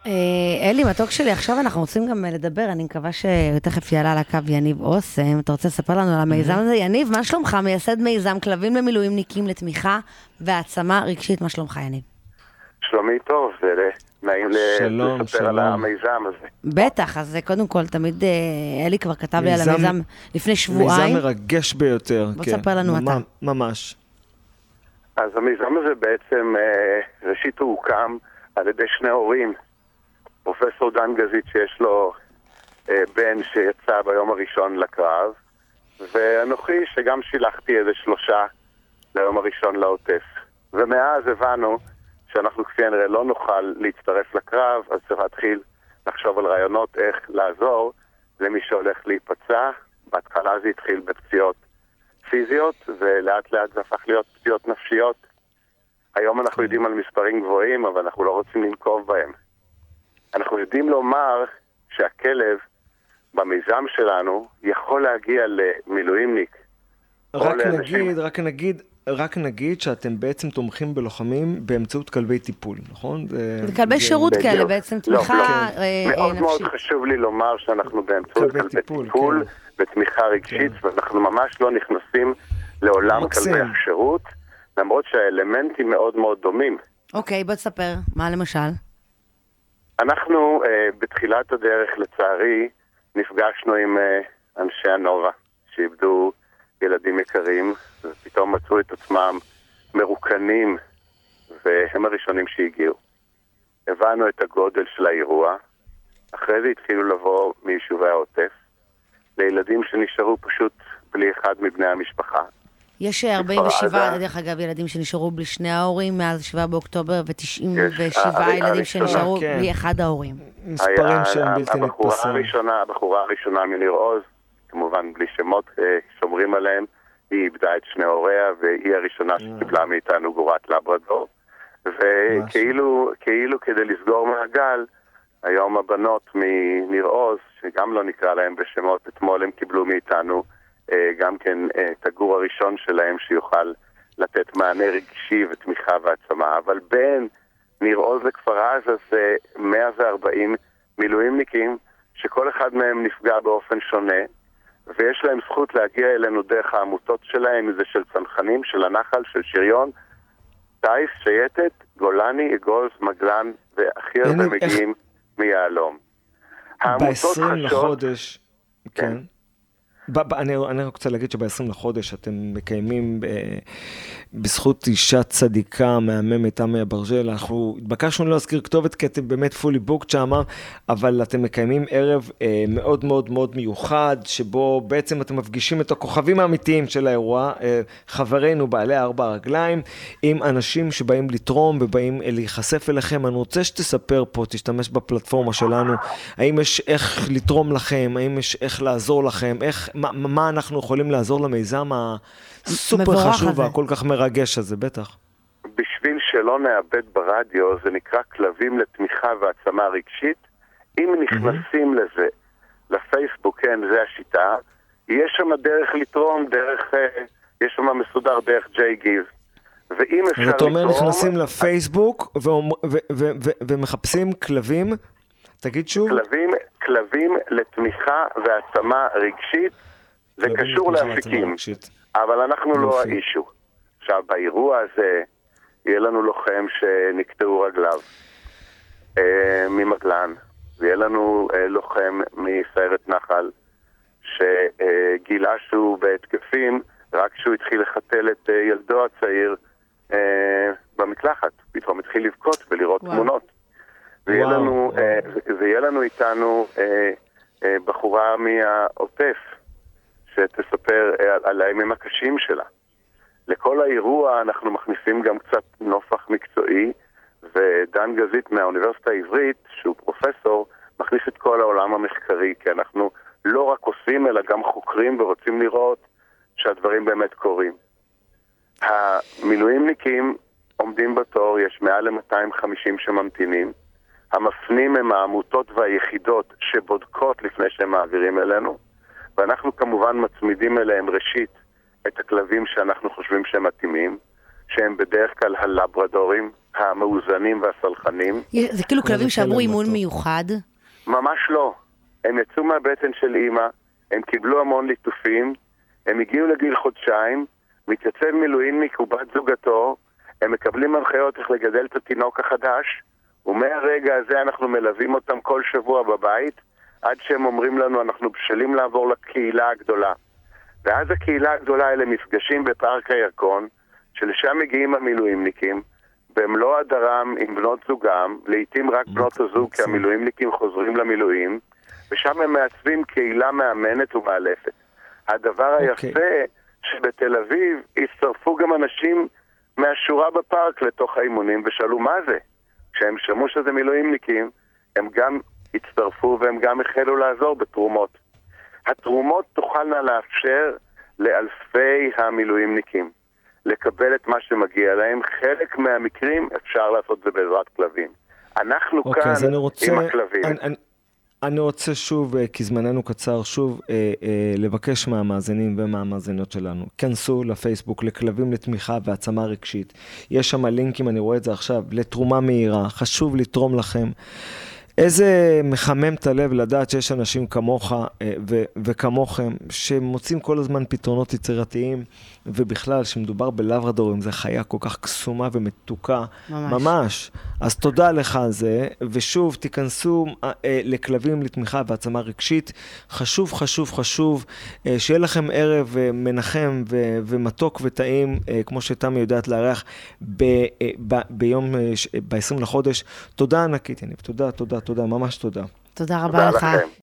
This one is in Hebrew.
אלי, מתוק שלי, עכשיו אנחנו רוצים גם לדבר, אני מקווה שתכף יעלה על הקו יניב אוסם, אתה רוצה לספר לנו על המיזם הזה? יניב, מה שלומך? מייסד מיזם כלבים למילואימניקים לתמיכה והעצמה רגשית, מה שלומך יניב? שלומי טוב, זה נעים לספר על המיזם הזה. בטח, אז קודם כל, תמיד אלי כבר כתב לי על המיזם לפני שבועיים. מיזם מרגש ביותר. בוא תספר לנו אתה. ממש. אז המיזם הזה בעצם, ראשית הוא הוקם על ידי שני הורים, פרופסור דן גזית שיש לו בן שיצא ביום הראשון לקרב, ואנוכי שגם שילחתי איזה 3 ליום הראשון לעוטף. ומאז הבנו שאנחנו כפי הנראה לא נוכל להצטרף לקרב, אז צריך להתחיל לחשוב על רעיונות איך לעזור למי שהולך להיפצע. בהתחלה זה התחיל בפציעות פיזיות, ולאט לאט זה הפך להיות פציעות נפשיות. היום אנחנו יודעים על מספרים גבוהים, אבל אנחנו לא רוצים לנקוב בהם. אנחנו יודעים לומר שהכלב במיזם שלנו יכול להגיע למילואימניק. רק נגיד שאתם בעצם תומכים בלוחמים באמצעות כלבי טיפול, נכון? זה כלבי שירות כאלה, בעצם תמיכה נפשית. מאוד מאוד חשוב לי לומר שאנחנו באמצעות כלבי טיפול ותמיכה רגשית, ואנחנו ממש לא נכנסים לעולם כלבי השירות, למרות שהאלמנטים מאוד מאוד דומים. אוקיי, בוא תספר, מה למשל? אנחנו בתחילת הדרך לצערי נפגשנו עם אנשי הנובה שאיבדו ילדים יקרים, ופתאום מצאו את עצמם מרוקנים, והם הראשונים שהגיעו. הבנו את הגודל של האירוע, אחרי זה התחילו לבוא מיישובי העוטף, לילדים שנשארו פשוט בלי אחד מבני המשפחה. יש 47, דרך אגב, ילדים שנשארו בלי שני ההורים מאז 7 באוקטובר, ו97 ילדים שנשארו בלי אחד ההורים. מספרים שהם בלתי נתפסים. הבחורה הראשונה מניר עוז, כמובן בלי שמות שומרים עליהם, היא איבדה את שני הוריה, והיא הראשונה שקיבלה מאיתנו גורת לברדור. וכאילו כדי לסגור מעגל, היום הבנות מניר עוז, שגם לא נקרא להם בשמות, אתמול הם קיבלו מאיתנו גם כן את הגור הראשון שלהם שיוכל לתת מענה רגשי ותמיכה והעצמה. אבל בין ניר עוז לכפר עזה זה 140 מילואימניקים שכל אחד מהם נפגע באופן שונה, ויש להם זכות להגיע אלינו דרך העמותות שלהם, איזה של צנחנים, של הנחל, של שריון, טייס, שייטת, גולני, אגוז, מגלן, והכי הרבה מגיעים מיעלום. ב-20 לחודש, כן. אני רוצה להגיד שב-20 לחודש אתם מקיימים בזכות אישה צדיקה מהממת עמי אברג'ל, אנחנו התבקשנו להזכיר כתובת כי אתם באמת fully booked שם, אבל אתם מקיימים ערב מאוד מאוד מאוד מיוחד, שבו בעצם אתם מפגישים את הכוכבים האמיתיים של האירוע, חברינו בעלי 4 רגליים, עם אנשים שבאים לתרום ובאים להיחשף אליכם. אני רוצה שתספר פה, תשתמש בפלטפורמה שלנו, האם יש איך לתרום לכם, האם יש איך לעזור לכם, מה אנחנו יכולים לעזור למיזם הסופר חשוב והכל כך מרגש הזה, בטח. בשביל שלא נאבד ברדיו, זה נקרא כלבים לתמיכה והעצמה רגשית. אם נכנסים לזה, לפייסבוק, כן, זה השיטה, יש שם דרך לתרום, יש שם מסודר דרך ג'יי-גיב. ואם אפשר לתרום... זאת אומרת, נכנסים לפייסבוק ומחפשים כלבים, תגיד שוב. כלבים לתמיכה והעצמה רגשית, זה קשור להפיקים, אבל אנחנו לא האישו. עכשיו, באירוע הזה, יהיה לנו לוחם שנקטעו רגליו ממגלן, ויהיה לנו לוחם מסיירת נחל, שגילה שהוא בהתקפים, רק שהוא התחיל לחתל את ילדו הצעיר במקלחת. פתאום התחיל לבכות ולראות תמונות. ויהיה לנו איתנו בחורה מהעוטף שתספר על הימים הקשים שלה. לכל האירוע אנחנו מכניסים גם קצת נופח מקצועי, ודן גזית מהאוניברסיטה העברית, שהוא פרופסור, מכניס את כל העולם המחקרי, כי אנחנו לא רק עושים אלא גם חוקרים ורוצים לראות שהדברים באמת קורים. המילואימניקים עומדים בתור, יש מעל ל-250 שממתינים. המפנים הם העמותות והיחידות שבודקות לפני שהם מעבירים אלינו, ואנחנו כמובן מצמידים אליהם ראשית את הכלבים שאנחנו חושבים שהם מתאימים, שהם בדרך כלל הלברדורים, המאוזנים והסלחנים. זה כאילו כלבים שעברו אימון מיוחד? ממש לא. הם יצאו מהבטן של אמא, הם קיבלו המון ליטופים, הם הגיעו לגיל חודשיים, מתייצב מילואימניק ובת זוגתו, הם מקבלים הנחיות איך לגדל את התינוק החדש, ומהרגע הזה אנחנו מלווים אותם כל שבוע בבית, עד שהם אומרים לנו אנחנו בשלים לעבור לקהילה הגדולה. ואז הקהילה הגדולה האלה מפגשים בפארק הירקון, שלשם מגיעים המילואימניקים, במלוא הדרם עם בנות זוגם, לעתים רק בנות הזוג, כי המילואימניקים חוזרים למילואים, ושם הם מעצבים קהילה מאמנת ומאלפת. הדבר היפה שבתל אביב הצטרפו גם אנשים מהשורה בפארק לתוך האימונים ושאלו מה זה. כשהם שמעו שזה מילואימניקים, הם גם הצטרפו והם גם החלו לעזור בתרומות. התרומות תוכלנה לאפשר לאלפי המילואימניקים לקבל את מה שמגיע להם. חלק מהמקרים אפשר לעשות זה בעזרת כלבים. אנחנו כאן עם הכלבים. אני רוצה שוב, כי זמננו קצר, שוב לבקש מהמאזינים ומהמאזינות שלנו. כנסו לפייסבוק לכלבים לתמיכה והעצמה רגשית. יש שם לינקים, אני רואה את זה עכשיו, לתרומה מהירה. חשוב לתרום לכם. איזה מחמם את הלב לדעת שיש אנשים כמוך וכמוכם שמוצאים כל הזמן פתרונות יצירתיים, ובכלל שמדובר בלברדורים, זה חיה כל כך קסומה ומתוקה, ממש. אז תודה לך על זה, ושוב תיכנסו לכלבים לתמיכה והעצמה רגשית. חשוב, חשוב, חשוב, שיהיה לכם ערב מנחם ומתוק וטעים, כמו שתמי יודעת לארח ביום, ב-20 לחודש. תודה ענקית, יניב, תודה, תודה, תודה, ממש תודה. תודה רבה לך.